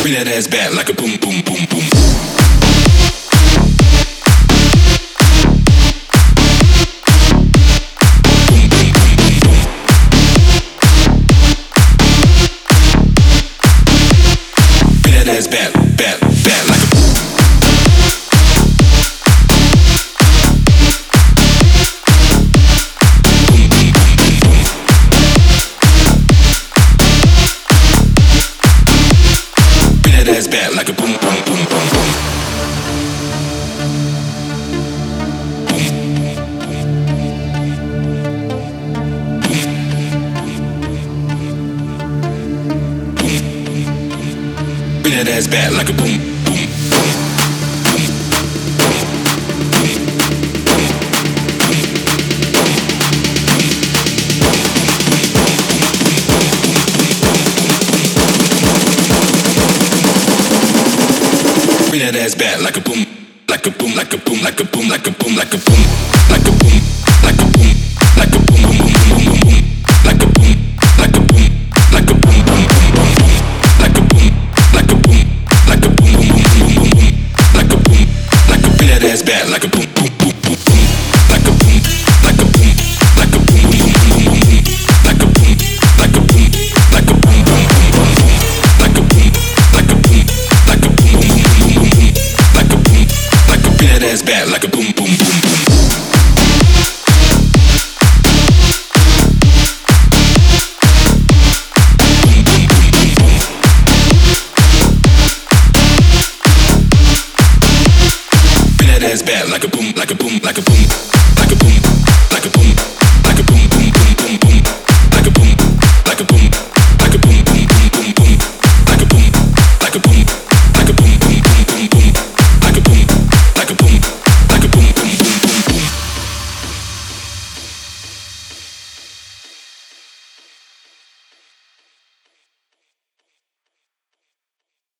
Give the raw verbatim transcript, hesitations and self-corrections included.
Bring that ass back like a boom, boom, boom, boom. Ass back, back, back like a boom. Boom, boom, boom, boom, boom. Bring that ass back like a boom, boom, boom, boom, boom. Bring that ass back like a boom, boom, boom, boom, boom, boom, boom, boom. Bring that ass back like a boom, like a boom, like a boom, like a boom, like a boom, like a boom, like a boom, like a boom, like a boom, boom, boom, boom, boom, boom, like a boom, like a boom, like a boom, boom, boom, boom, boom, like a boom. Like a boom, like a boom, boom, boom, boom, boom, boom, like a boom, like a bring that ass back like a boom, boom, boom, boom, boom, like a boom, like a boom, like a boom, boom, boom, boom, boom, boom, like a boom, like a boom, like a boom, boom, boom, boom, boom, like a boom, like a boom, like a boom, boom, boom, boom, boom, boom, like a boom, like a bring that ass back like a boom, boom, boom, boom. Ass back like a boom, like a boom, like a boom, like a boom, like a boom, like a boom, boom, boom, boom, boom, like a boom, like a boom, like a boom, boom, boom, boom, boom, like a boom, like a boom.